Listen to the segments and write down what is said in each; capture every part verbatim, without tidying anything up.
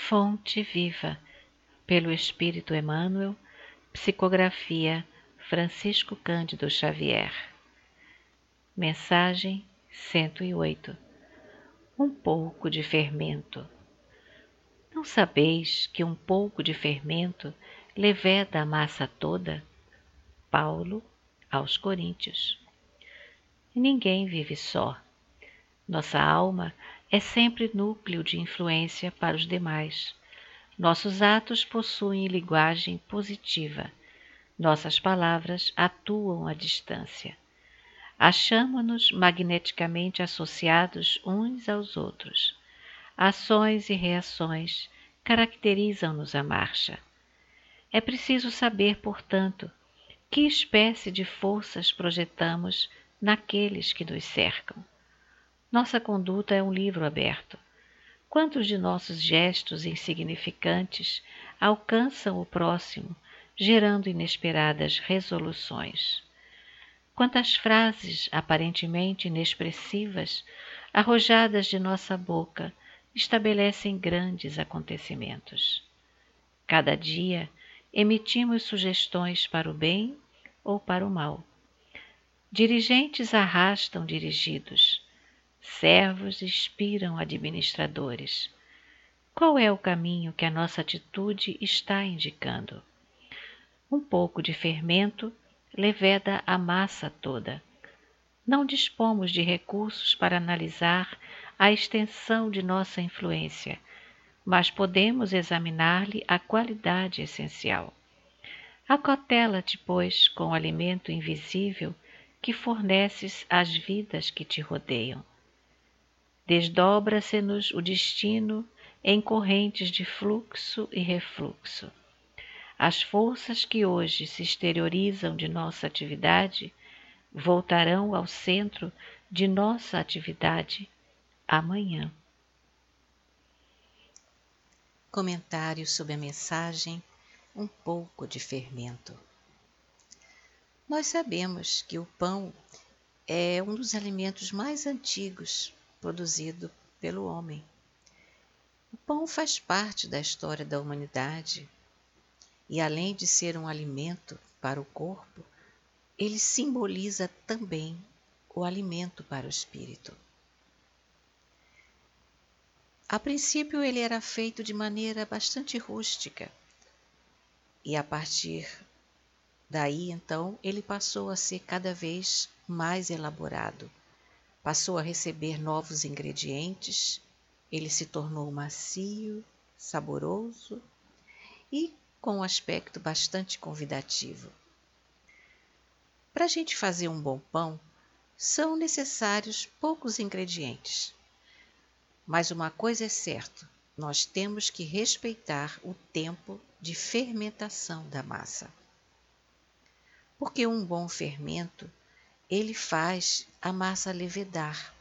Fonte Viva, pelo Espírito Emmanuel, psicografia Francisco Cândido Xavier. Mensagem cento e oito. Um pouco de fermento. Não sabeis que um pouco de fermento leveda a massa toda? Paulo aos Coríntios. Ninguém vive só. Nossa alma é sempre núcleo de influência para os demais. Nossos atos possuem linguagem positiva. Nossas palavras atuam à distância. Achamo-nos magneticamente associados uns aos outros. Ações e reações caracterizam-nos a marcha. É preciso saber, portanto, que espécie de forças projetamos naqueles que nos cercam. Nossa conduta é um livro aberto. Quantos de nossos gestos insignificantes alcançam o próximo, gerando inesperadas resoluções? Quantas frases aparentemente inexpressivas, arrojadas de nossa boca, estabelecem grandes acontecimentos? Cada dia emitimos sugestões para o bem ou para o mal. Dirigentes arrastam dirigidos. Servos inspiram administradores. Qual é o caminho que a nossa atitude está indicando? Um pouco de fermento leveda a massa toda. Não dispomos de recursos para analisar a extensão de nossa influência, mas podemos examinar-lhe a qualidade essencial. Acotela-te, pois, com o alimento invisível que forneces às vidas que te rodeiam. Desdobra-se-nos o destino em correntes de fluxo e refluxo. As forças que hoje se exteriorizam de nossa atividade voltarão ao centro de nossa atividade amanhã. Comentário sobre a mensagem Um pouco de fermento. Nós sabemos que o pão é um dos alimentos mais antigos produzido pelo homem. O pão faz parte da história da humanidade e, além de ser um alimento para o corpo, ele simboliza também o alimento para o espírito. A princípio, ele era feito de maneira bastante rústica e, a partir daí, então, ele passou a ser cada vez mais elaborado. Passou a receber novos ingredientes, ele se tornou macio, saboroso e com um aspecto bastante convidativo. Para a gente fazer um bom pão, são necessários poucos ingredientes. Mas uma coisa é certa, nós temos que respeitar o tempo de fermentação da massa. Porque um bom fermento, ele faz a massa levedar.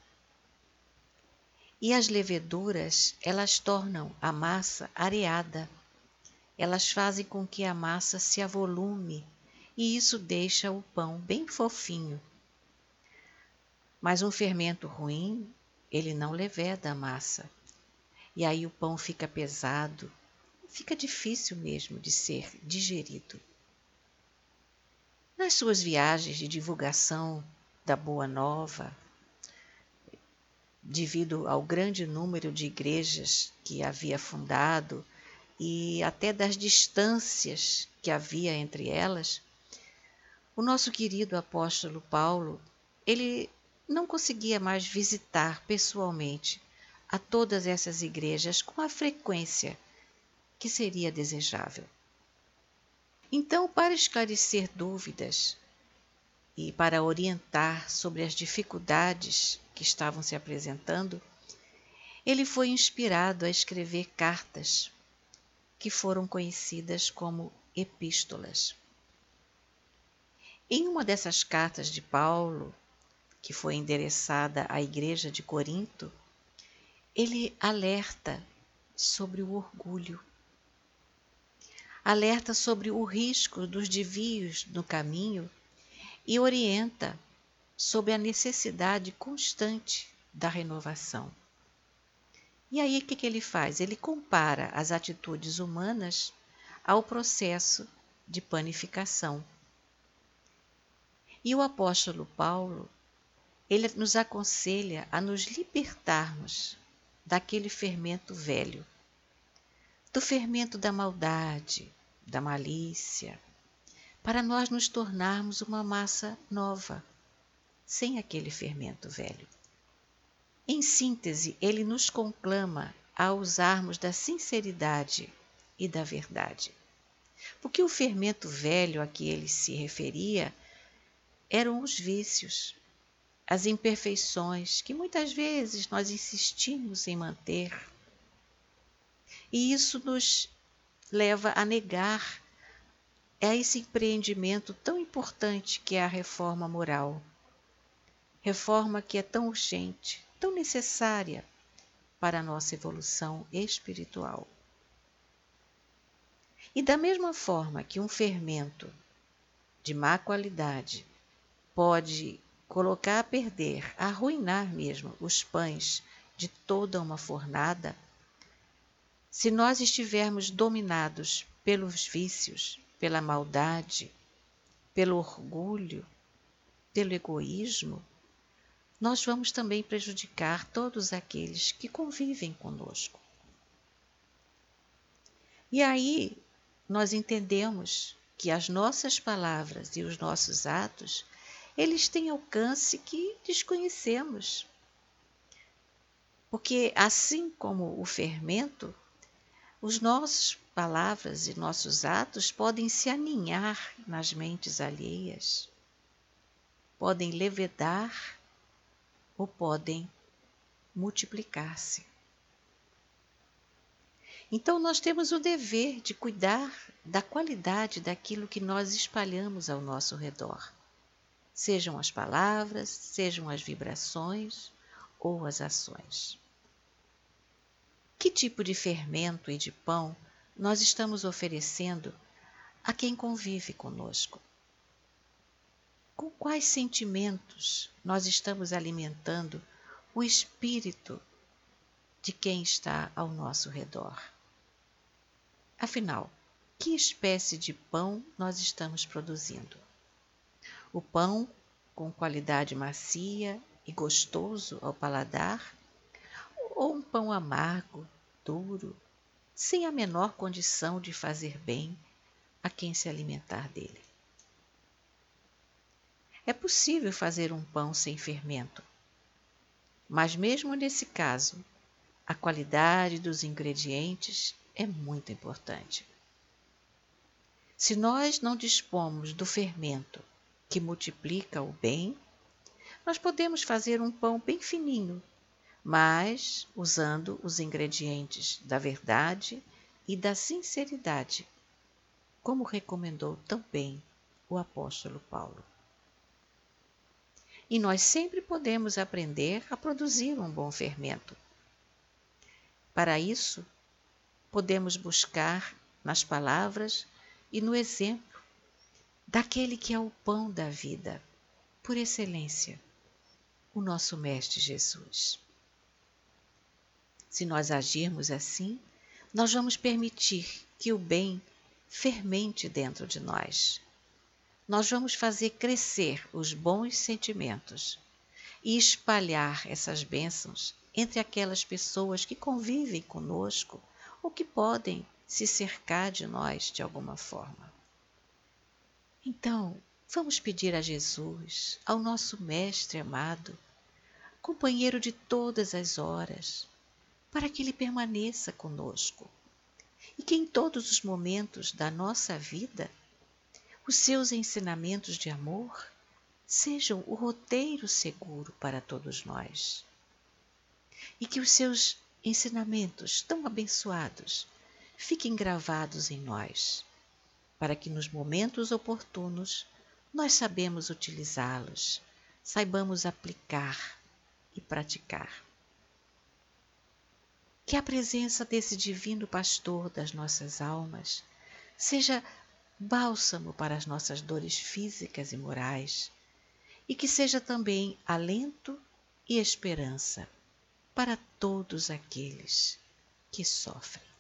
E as leveduras, elas tornam a massa areada. Elas fazem com que a massa se avolume e isso deixa o pão bem fofinho. Mas um fermento ruim, ele não leveda a massa. E aí o pão fica pesado, fica difícil mesmo de ser digerido. Nas suas viagens de divulgação da Boa Nova, devido ao grande número de igrejas que havia fundado e até das distâncias que havia entre elas, o nosso querido apóstolo Paulo, ele não conseguia mais visitar pessoalmente a todas essas igrejas com a frequência que seria desejável. Então, para esclarecer dúvidas e para orientar sobre as dificuldades que estavam se apresentando, ele foi inspirado a escrever cartas que foram conhecidas como epístolas. Em uma dessas cartas de Paulo, que foi endereçada à igreja de Corinto, ele alerta sobre o orgulho, alerta sobre o risco dos desvios no caminho e orienta sobre a necessidade constante da renovação. E aí o que, que ele faz? Ele compara as atitudes humanas ao processo de panificação. E o apóstolo Paulo, ele nos aconselha a nos libertarmos daquele fermento velho, do fermento da maldade, da malícia, para nós nos tornarmos uma massa nova, sem aquele fermento velho. Em síntese, ele nos conclama a usarmos da sinceridade e da verdade. Porque o fermento velho a que ele se referia eram os vícios, as imperfeições que muitas vezes nós insistimos em manter. E isso nos leva a negar a esse empreendimento tão importante que é a reforma moral. Reforma que é tão urgente, tão necessária para a nossa evolução espiritual. E da mesma forma que um fermento de má qualidade pode colocar a perder, arruinar mesmo os pães de toda uma fornada, se nós estivermos dominados pelos vícios, pela maldade, pelo orgulho, pelo egoísmo, nós vamos também prejudicar todos aqueles que convivem conosco. E aí nós entendemos que as nossas palavras e os nossos atos, eles têm alcance que desconhecemos. Porque assim como o fermento, os nossos palavras e nossos atos podem se aninhar nas mentes alheias, podem levedar ou podem multiplicar-se. Então nós temos o dever de cuidar da qualidade daquilo que nós espalhamos ao nosso redor. Sejam as palavras, sejam as vibrações ou as ações. Que tipo de fermento e de pão nós estamos oferecendo a quem convive conosco? Com quais sentimentos nós estamos alimentando o espírito de quem está ao nosso redor? Afinal, que espécie de pão nós estamos produzindo? O pão com qualidade macia e gostoso ao paladar? Ou um pão amargo, duro, sem a menor condição de fazer bem a quem se alimentar dele? É possível fazer um pão sem fermento, mas mesmo nesse caso, a qualidade dos ingredientes é muito importante. Se nós não dispomos do fermento que multiplica o bem, nós podemos fazer um pão bem fininho, mas usando os ingredientes da verdade e da sinceridade, como recomendou tão bem o apóstolo Paulo. E nós sempre podemos aprender a produzir um bom fermento. Para isso, podemos buscar nas palavras e no exemplo daquele que é o pão da vida, por excelência, o nosso Mestre Jesus. Se nós agirmos assim, nós vamos permitir que o bem fermente dentro de nós. Nós vamos fazer crescer os bons sentimentos e espalhar essas bênçãos entre aquelas pessoas que convivem conosco ou que podem se cercar de nós de alguma forma. Então, vamos pedir a Jesus, ao nosso Mestre amado, companheiro de todas as horas, para que Ele permaneça conosco e que em todos os momentos da nossa vida, os seus ensinamentos de amor sejam o roteiro seguro para todos nós. E que os seus ensinamentos tão abençoados fiquem gravados em nós, para que nos momentos oportunos nós sabemos utilizá-los, saibamos aplicar e praticar. Que a presença desse divino pastor das nossas almas seja bálsamo para as nossas dores físicas e morais, e que seja também alento e esperança para todos aqueles que sofrem.